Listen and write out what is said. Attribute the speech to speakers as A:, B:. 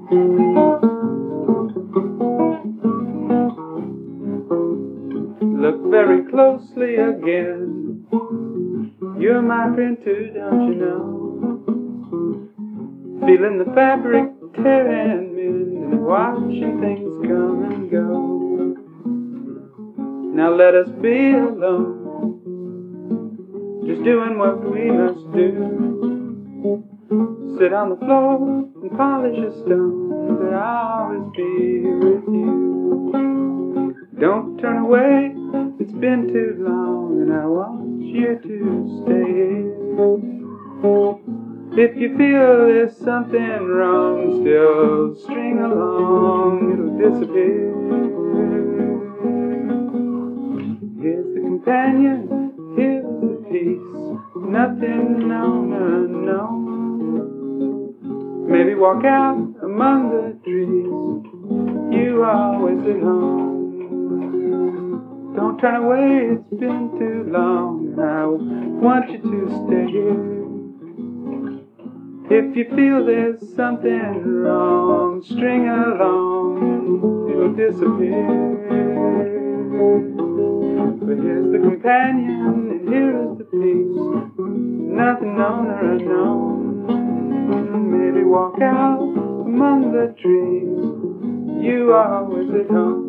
A: Look very closely again. You're my friend too, don't you know? Feeling the fabric tear and mend, and watching things come and go. Now let us be alone, just doing what we must do. Sit on the floor and polish a stone, but I'll always be with you. Don't turn away, it's been too long, and I want you to stay here. If you feel there's something wrong, still string along, it'll disappear. Here's the companion, here's the peace, nothing known unknown. Maybe walk out among the trees, you are always at home. Don't turn away, it's been too long, and I want you to stay here. If you feel there's something wrong, string along, it'll disappear. But here's the companion, and here is the peace, nothing known or unknown. Maybe walk out among the trees, you are always at home.